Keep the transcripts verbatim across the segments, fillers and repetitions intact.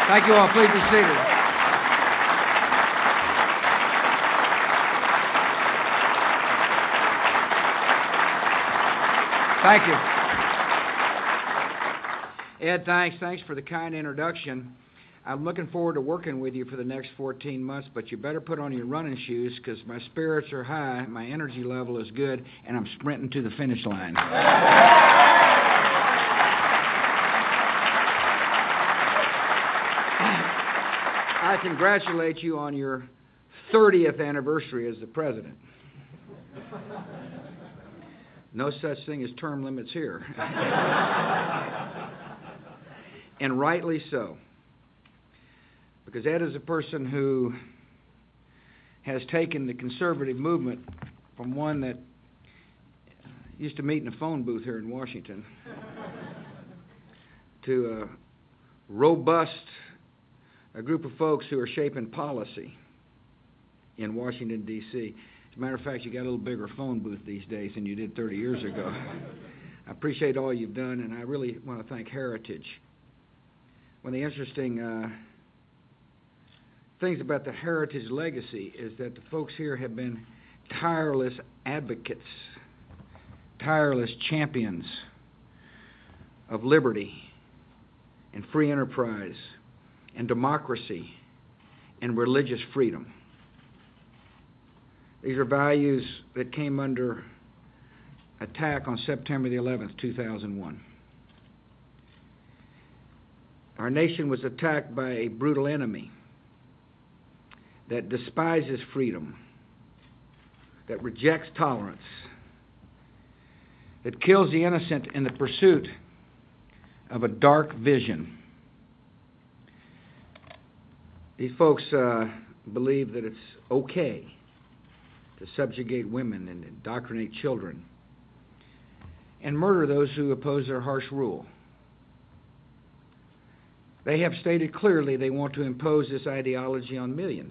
Thank you all. Please be seated. Thank you. Ed, thanks. Thanks for the kind introduction. I'm looking forward to working with you for the next fourteen months, but you better put on your running shoes because my spirits are high, my energy level is good, and I'm sprinting to the finish line. I congratulate you on your thirtieth anniversary as the president. No such thing as term limits here. And rightly so. Because Ed is a person who has taken the conservative movement from one that used to meet in a phone booth here in Washington to a robust a group of folks who are shaping policy in Washington, D C As a matter of fact, you got a little bigger phone booth these days than you did thirty years ago. I appreciate all you've done, and I really want to thank Heritage. One of the interesting uh, things about the Heritage legacy is that the folks here have been tireless advocates, tireless champions of liberty and free enterprise and democracy and religious freedom. These are values that came under attack on September the eleventh, two thousand one. Our nation was attacked by a brutal enemy that despises freedom, that rejects tolerance, that kills the innocent in the pursuit of a dark vision. These folks uh, believe that it's okay to subjugate women and indoctrinate children and murder those who oppose their harsh rule. They have stated clearly they want to impose this ideology on millions.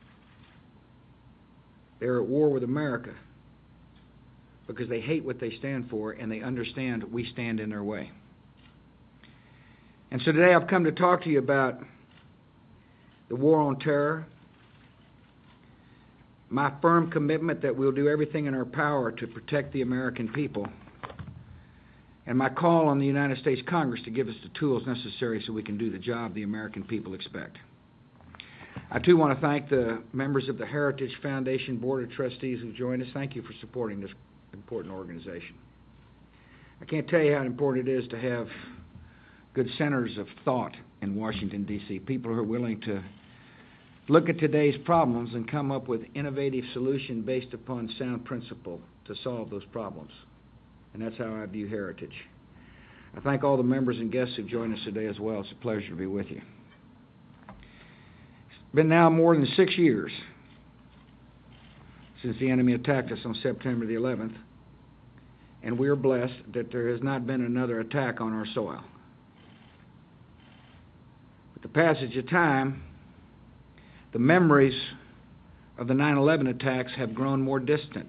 They're at war with America because they hate what they stand for and they understand we stand in their way. And so today I've come to talk to you about the war on terror, my firm commitment that we'll do everything in our power to protect the American people, and my call on the United States Congress to give us the tools necessary so we can do the job the American people expect. I, too, want to thank the members of the Heritage Foundation Board of Trustees who joined us. Thank you for supporting this important organization. I can't tell you how important it is to have good centers of thought in Washington, D C, people who are willing to look at today's problems and come up with innovative solutions based upon sound principle to solve those problems. And that's how I view Heritage. I thank all the members and guests who joined us today as well. It's a pleasure to be with you. It's been now more than six years since the enemy attacked us on September the eleventh, and we are blessed that there has not been another attack on our soil. With the passage of time, the memories of the nine eleven attacks have grown more distant.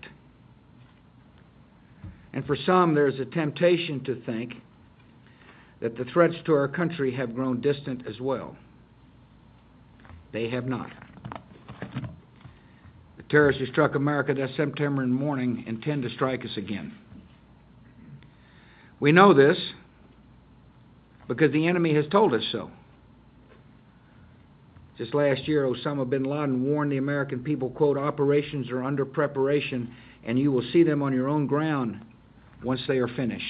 And for some, there's a temptation to think that the threats to our country have grown distant as well. They have not. The terrorists who struck America that September morning intend to strike us again. We know this because the enemy has told us so. Just last year, Osama bin Laden warned the American people, quote, operations are under preparation and you will see them on your own ground once they are finished.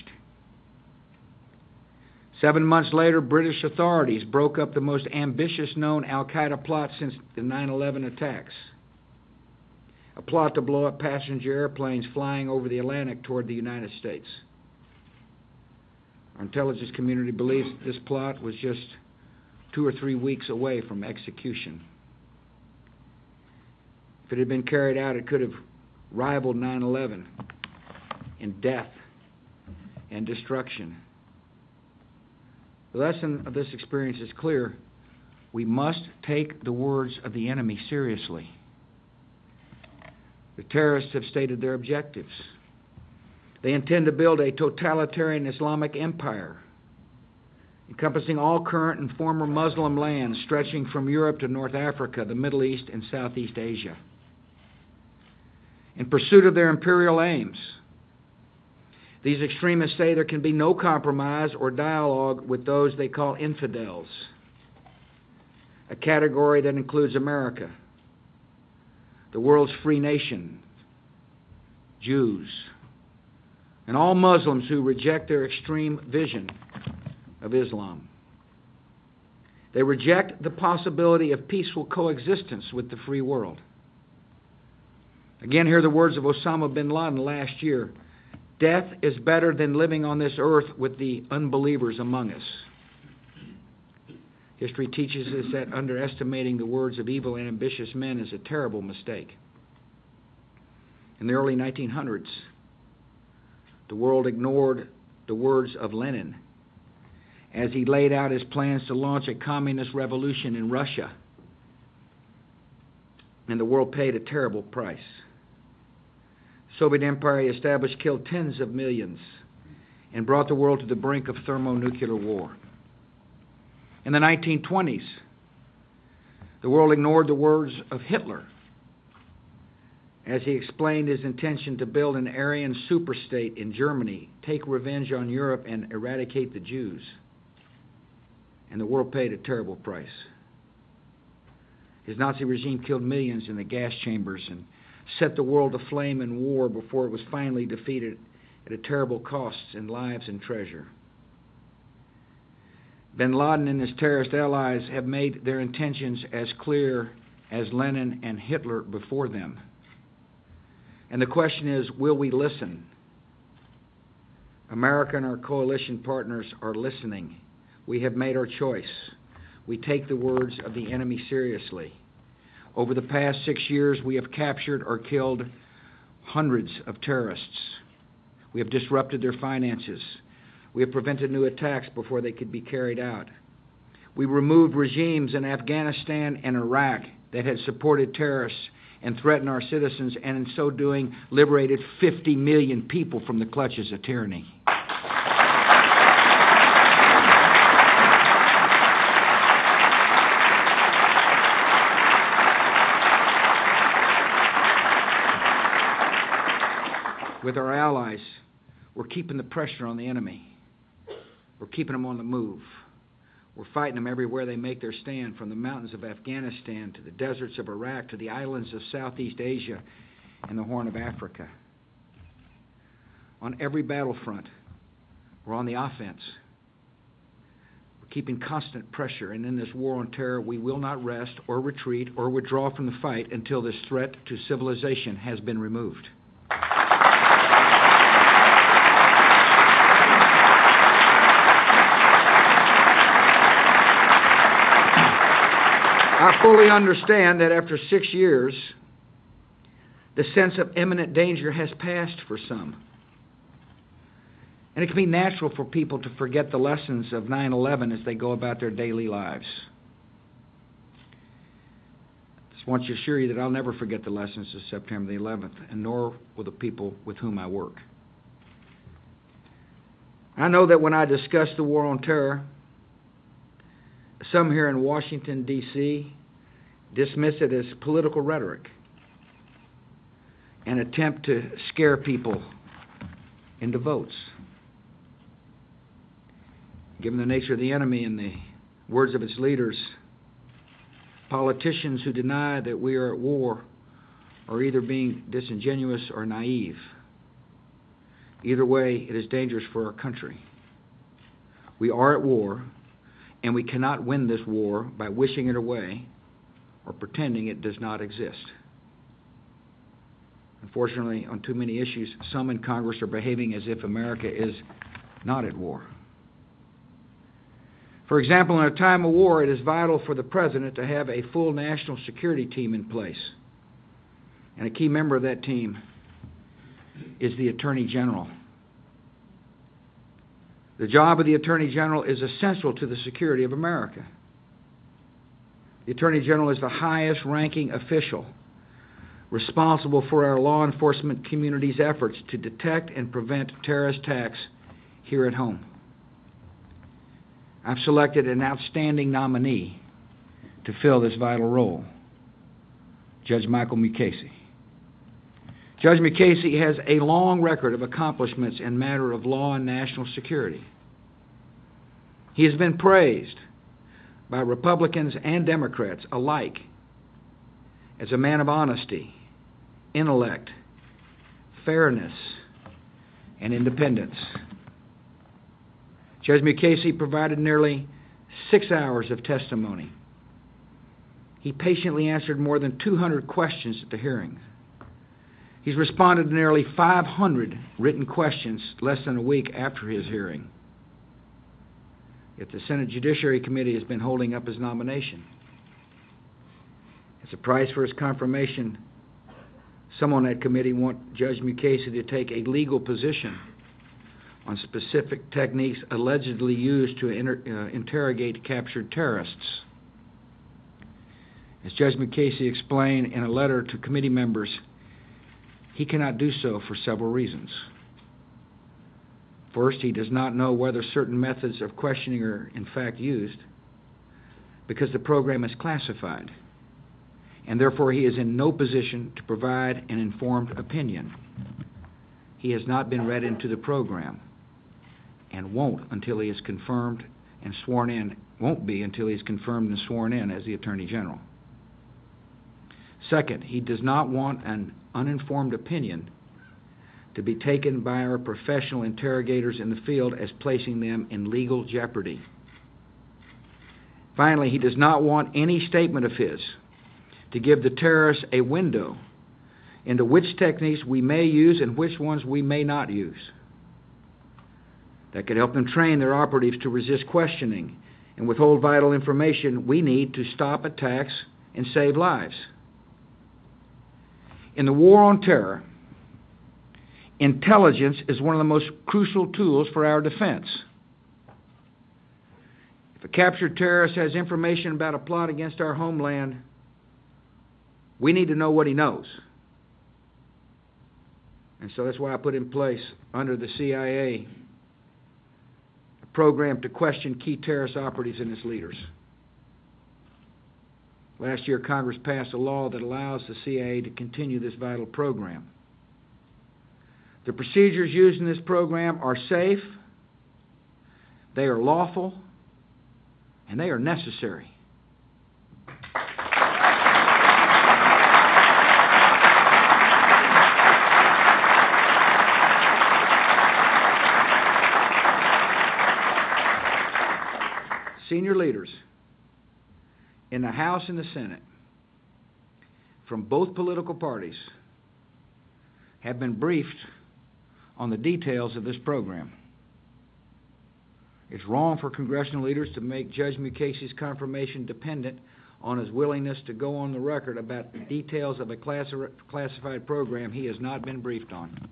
Seven months later, British authorities broke up the most ambitious known al-Qaeda plot since the nine eleven attacks. A plot to blow up passenger airplanes flying over the Atlantic toward the United States. Our intelligence community believes that this plot was just two or three weeks away from execution. If it had been carried out, it could have rivaled nine eleven in death and destruction. The lesson of this experience is clear. We must take the words of the enemy seriously. The terrorists have stated their objectives. They intend to build a totalitarian Islamic empire encompassing all current and former Muslim lands stretching from Europe to North Africa, the Middle East, and Southeast Asia. In pursuit of their imperial aims, these extremists say there can be no compromise or dialogue with those they call infidels, a category that includes America, the world's free nation, Jews, and all Muslims who reject their extreme vision of Islam. They reject the possibility of peaceful coexistence with the free world. Again, hear the words of Osama bin Laden last year: "Death is better than living on this earth with the unbelievers among us." History teaches us that underestimating the words of evil and ambitious men is a terrible mistake. In the early nineteen hundreds, the world ignored the words of Lenin as he laid out his plans to launch a communist revolution in Russia, and the world paid a terrible price. The Soviet Empire he established killed tens of millions and brought the world to the brink of thermonuclear war. In the nineteen twenties, the world ignored the words of Hitler as he explained his intention to build an Aryan superstate in Germany, take revenge on Europe, and eradicate the Jews. And the world paid a terrible price. His Nazi regime killed millions in the gas chambers and set the world aflame in war before it was finally defeated at a terrible cost in lives and treasure. Bin Laden and his terrorist allies have made their intentions as clear as Lenin and Hitler before them. And the question is, will we listen? America and our coalition partners are listening. We have made our choice. We take the words of the enemy seriously. Over the past six years, we have captured or killed hundreds of terrorists. We have disrupted their finances. We have prevented new attacks before they could be carried out. We removed regimes in Afghanistan and Iraq that had supported terrorists and threatened our citizens, and in so doing, liberated fifty million people from the clutches of tyranny. With our allies, we're keeping the pressure on the enemy. We're keeping them on the move. We're fighting them everywhere they make their stand, from the mountains of Afghanistan to the deserts of Iraq to the islands of Southeast Asia and the Horn of Africa. On every battlefront, we're on the offense. We're keeping constant pressure, and in this war on terror, we will not rest or retreat or withdraw from the fight until this threat to civilization has been removed. I fully understand that after six years, the sense of imminent danger has passed for some. And it can be natural for people to forget the lessons of nine eleven as they go about their daily lives. I just want to assure you that I'll never forget the lessons of September the eleventh, and nor will the people with whom I work. I know that when I discuss the war on terror, some here in Washington, D C dismiss it as political rhetoric, an attempt to scare people into votes. Given the nature of the enemy and the words of its leaders, politicians who deny that we are at war are either being disingenuous or naive. Either way, it is dangerous for our country. We are at war, and we cannot win this war by wishing it away or pretending it does not exist. Unfortunately, on too many issues, some in Congress are behaving as if America is not at war. For example, in a time of war, it is vital for the President to have a full national security team in place. And a key member of that team is the Attorney General. The job of the Attorney General is essential to the security of America. The Attorney General is the highest ranking official responsible for our law enforcement community's efforts to detect and prevent terrorist attacks here at home. I've selected an outstanding nominee to fill this vital role, Judge Michael Mukasey. Judge Mukasey has a long record of accomplishments in matter of law and national security. He has been praised by Republicans and Democrats alike as a man of honesty, intellect, fairness, and independence. Judge Mukasey provided nearly six hours of testimony. He patiently answered more than two hundred questions at the hearing. He's responded to nearly five hundred written questions less than a week after his hearing. Yet the Senate Judiciary Committee has been holding up his nomination. As a price for his confirmation, some on that committee want Judge Mukasey to take a legal position on specific techniques allegedly used to inter- uh, interrogate captured terrorists. As Judge Mukasey explained in a letter to committee members, he cannot do so for several reasons. First, he does not know whether certain methods of questioning are in fact used because the program is classified, and therefore he is in no position to provide an informed opinion. He has not been read into the program and won't until he is confirmed and sworn in, won't be until he is confirmed and sworn in as the Attorney General. Second, he does not want an uninformed opinion to be taken by our professional interrogators in the field as placing them in legal jeopardy. Finally, he does not want any statement of his to give the terrorists a window into which techniques we may use and which ones we may not use. That could help them train their operatives to resist questioning and withhold vital information we need to stop attacks and save lives. In the war on terror, intelligence is one of the most crucial tools for our defense. If a captured terrorist has information about a plot against our homeland, we need to know what he knows. And so that's why I put in place, under the C I A, a program to question key terrorist operatives and its leaders. Last year, Congress passed a law that allows the C I A to continue this vital program. The procedures used in this program are safe, they are lawful, and they are necessary. Senior leaders in the House and the Senate from both political parties have been briefed on the details of this program. It's wrong for congressional leaders to make Judge Mukasey's confirmation dependent on his willingness to go on the record about the details of a classi- classified program he has not been briefed on.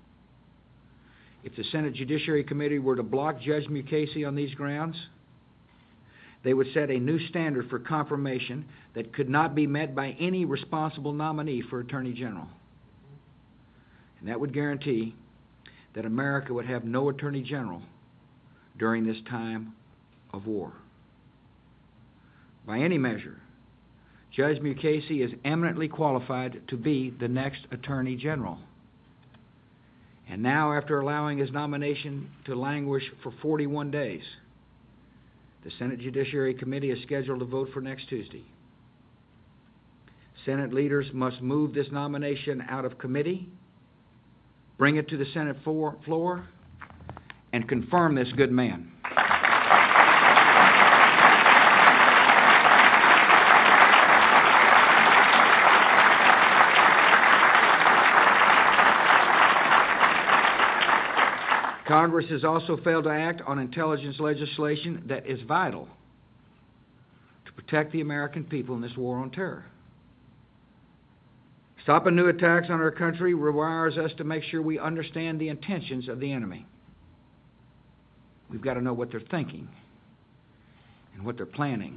If the Senate Judiciary Committee were to block Judge Mukasey on these grounds, they would set a new standard for confirmation that could not be met by any responsible nominee for Attorney General. And that would guarantee that America would have no Attorney General during this time of war. By any measure, Judge Mukasey is eminently qualified to be the next Attorney General. And now, after allowing his nomination to languish for forty-one days, the Senate Judiciary Committee is scheduled to vote for next Tuesday. Senate leaders must move this nomination out of committee, bring it to the Senate floor, and confirm this good man. Congress has also failed to act on intelligence legislation that is vital to protect the American people in this war on terror. Stopping new attacks on our country requires us to make sure we understand the intentions of the enemy. We've got to know what they're thinking and what they're planning.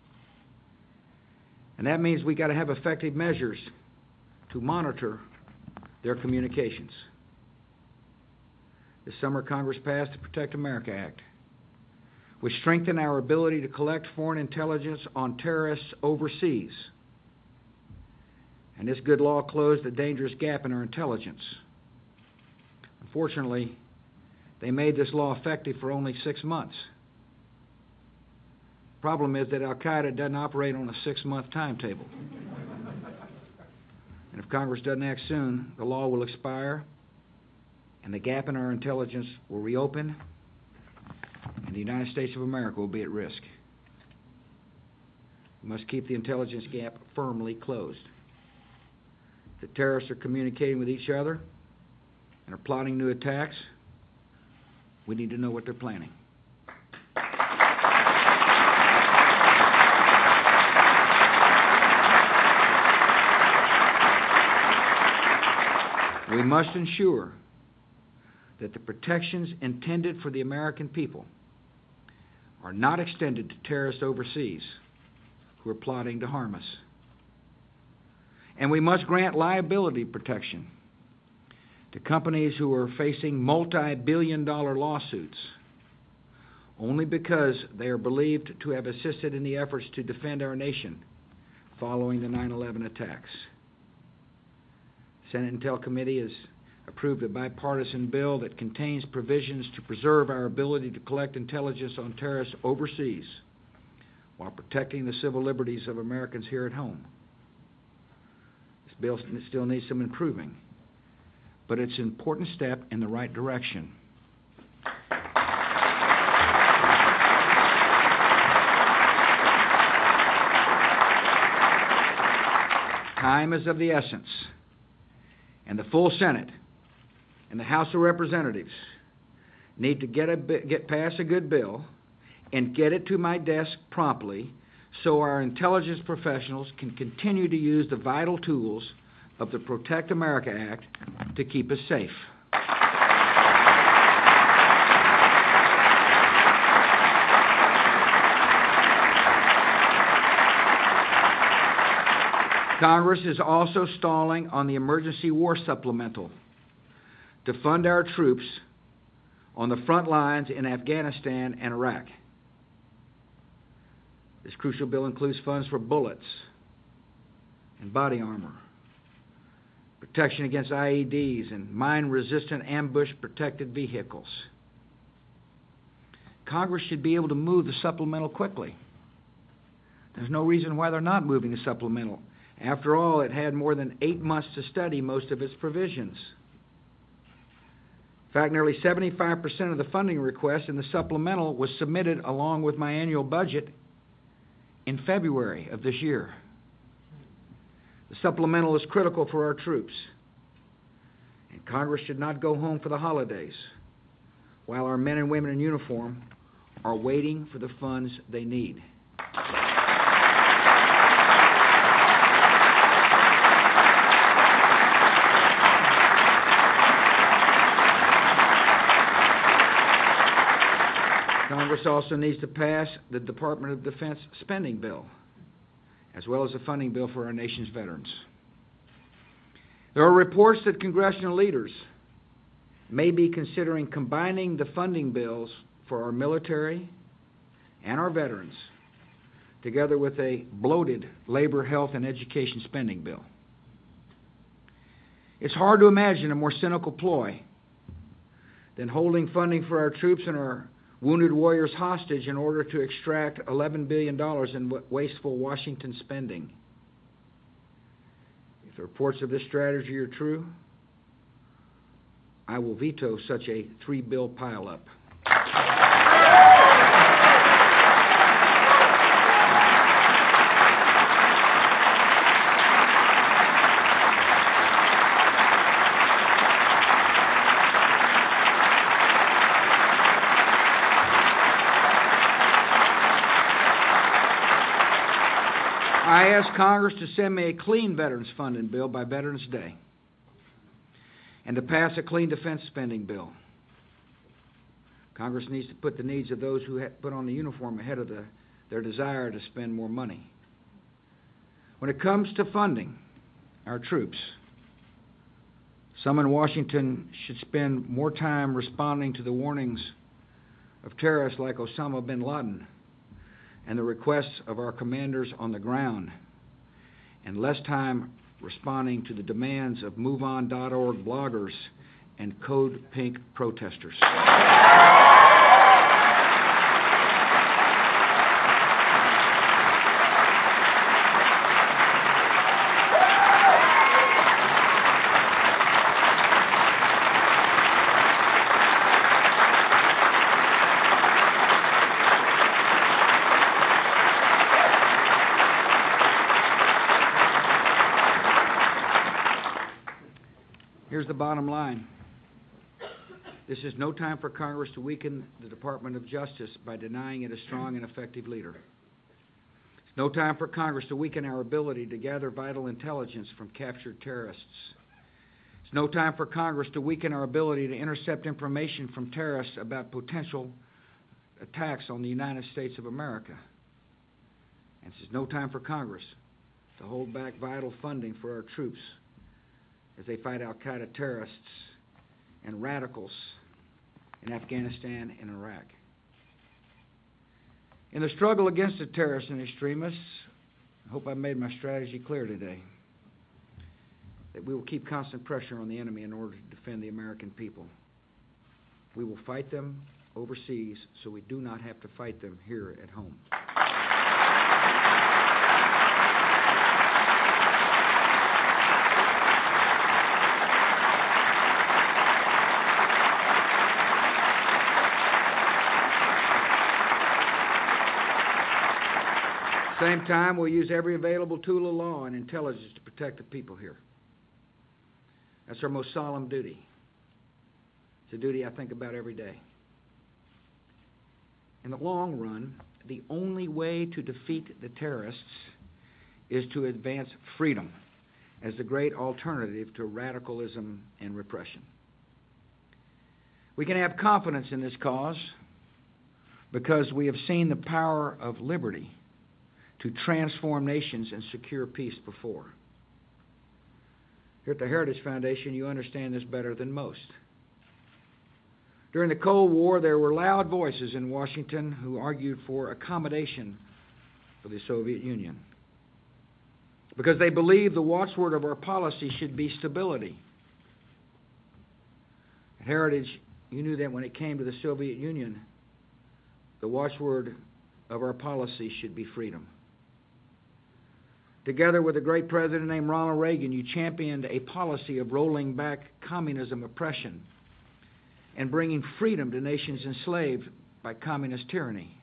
And that means we've got to have effective measures to monitor their communications. This summer, Congress passed the Protect America Act, which strengthen our ability to collect foreign intelligence on terrorists overseas. And this good law closed a dangerous gap in our intelligence. Unfortunately, they made this law effective for only six months. Problem is that Al-Qaeda doesn't operate on a six-month timetable. And if Congress doesn't act soon, the law will expire, and the gap in our intelligence will reopen, and the United States of America will be at risk. We must keep the intelligence gap firmly closed. If the terrorists are communicating with each other and are plotting new attacks, we need to know what they're planning. We must ensure that the protections intended for the American people are not extended to terrorists overseas who are plotting to harm us. And we must grant liability protection to companies who are facing multi-billion dollar lawsuits only because they are believed to have assisted in the efforts to defend our nation following the nine eleven attacks. The Senate Intel Committee has approved a bipartisan bill that contains provisions to preserve our ability to collect intelligence on terrorists overseas while protecting the civil liberties of Americans here at home. This bill still needs some improving, but it's an important step in the right direction. Time is of the essence, and the full Senate and the House of Representatives need to get a get past a good bill and get it to my desk promptly so our intelligence professionals can continue to use the vital tools of the Protect America Act to keep us safe. Congress is also stalling on the emergency war supplemental to fund our troops on the front lines in Afghanistan and Iraq. This crucial bill includes funds for bullets and body armor, protection against I E Ds, and mine-resistant ambush-protected vehicles. Congress should be able to move the supplemental quickly. There's no reason why they're not moving the supplemental. After all, it had more than eight months to study most of its provisions. In fact, nearly seventy-five percent of the funding request in the supplemental was submitted along with my annual budget in February of this year. The supplemental is critical for our troops, and Congress should not go home for the holidays while our men and women in uniform are waiting for the funds they need. Congress also needs to pass the Department of Defense spending bill, as well as a funding bill for our nation's veterans. There are reports that congressional leaders may be considering combining the funding bills for our military and our veterans together with a bloated labor, health, and education spending bill. It's hard to imagine a more cynical ploy than holding funding for our troops and our wounded warriors hostage in order to extract eleven billion dollars in wasteful Washington spending. If the reports of this strategy are true, I will veto such a three-bill pileup. I asked Congress to send me a clean veterans funding bill by Veterans Day and to pass a clean defense spending bill. Congress needs to put the needs of those who put on the uniform ahead of the, their desire to spend more money. When it comes to funding our troops, some in Washington should spend more time responding to the warnings of terrorists like Osama bin Laden and the requests of our commanders on the ground, and less time responding to the demands of move on dot org bloggers and Code Pink protesters. Here's the bottom line. This is no time for Congress to weaken the Department of Justice by denying it a strong and effective leader. It's no time for Congress to weaken our ability to gather vital intelligence from captured terrorists. It's no time for Congress to weaken our ability to intercept information from terrorists about potential attacks on the United States of America. And it's no time for Congress to hold back vital funding for our troops as they fight al-Qaeda terrorists and radicals in Afghanistan and Iraq. In the struggle against the terrorists and extremists, I hope I made my strategy clear today, that we will keep constant pressure on the enemy in order to defend the American people. We will fight them overseas so we do not have to fight them here at home. At the same time, we'll use every available tool of law and intelligence to protect the people here. That's our most solemn duty. It's a duty I think about every day. In the long run, the only way to defeat the terrorists is to advance freedom as the great alternative to radicalism and repression. We can have confidence in this cause because we have seen the power of liberty to transform nations and secure peace before. Here at the Heritage Foundation, you understand this better than most. During the Cold War, there were loud voices in Washington who argued for accommodation for the Soviet Union because they believed the watchword of our policy should be stability. At Heritage, you knew that when it came to the Soviet Union, the watchword of our policy should be freedom. Together with a great president named Ronald Reagan, you championed a policy of rolling back communism oppression and bringing freedom to nations enslaved by communist tyranny.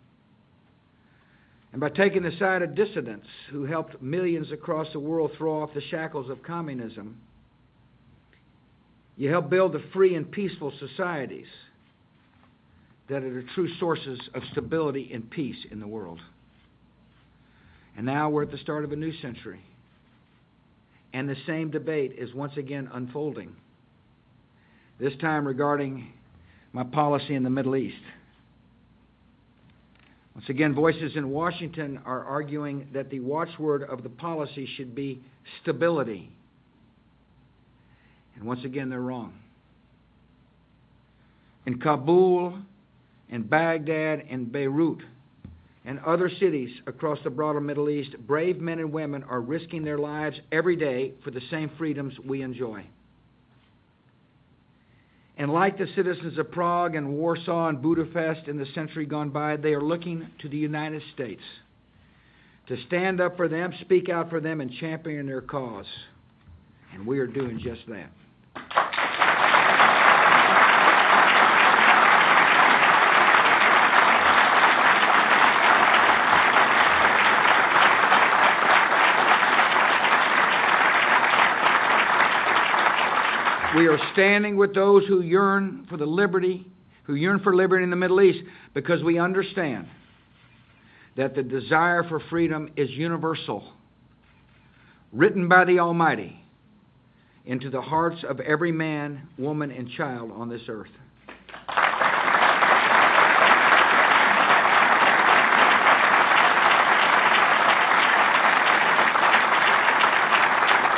And by taking the side of dissidents who helped millions across the world throw off the shackles of communism, you helped build the free and peaceful societies that are the true sources of stability and peace in the world. And now we're at the start of a new century, and the same debate is once again unfolding, this time regarding my policy in the Middle East. Once again, voices in Washington are arguing that the watchword of the policy should be stability. And once again, they're wrong. In Kabul, in Baghdad, and Beirut, and other cities across the broader Middle East, brave men and women are risking their lives every day for the same freedoms we enjoy. And like the citizens of Prague and Warsaw and Budapest in the century gone by, they are looking to the United States to stand up for them, speak out for them, and champion their cause. And we are doing just that. We are standing with those who yearn for the liberty, who yearn for liberty in the Middle East, because we understand that the desire for freedom is universal, written by the Almighty into the hearts of every man, woman, and child on this earth.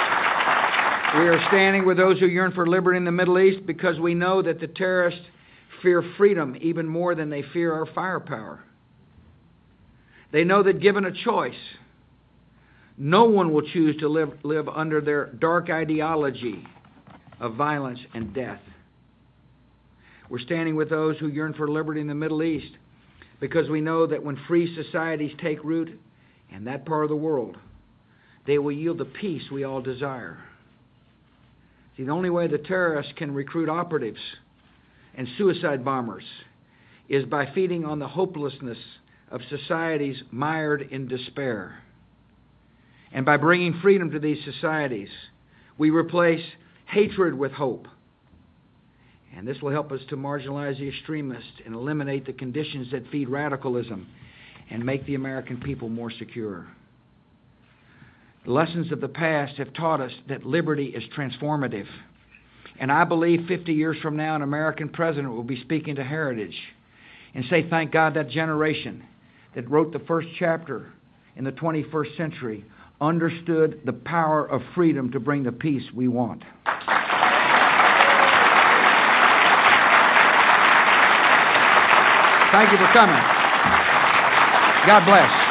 We are standing with those who yearn for liberty in the Middle East because we know that the terrorists fear freedom even more than they fear our firepower. They know that given a choice, no one will choose to live, live under their dark ideology of violence and death. We're standing with those who yearn for liberty in the Middle East because we know that when free societies take root in that part of the world, they will yield the peace we all desire. See, the only way the terrorists can recruit operatives and suicide bombers is by feeding on the hopelessness of societies mired in despair. And by bringing freedom to these societies, we replace hatred with hope. And this will help us to marginalize the extremists and eliminate the conditions that feed radicalism and make the American people more secure. The lessons of the past have taught us that liberty is transformative. And I believe fifty years from now, an American president will be speaking to Heritage and say, thank God that generation that wrote the first chapter in the twenty-first century understood the power of freedom to bring the peace we want. Thank you for coming. God bless.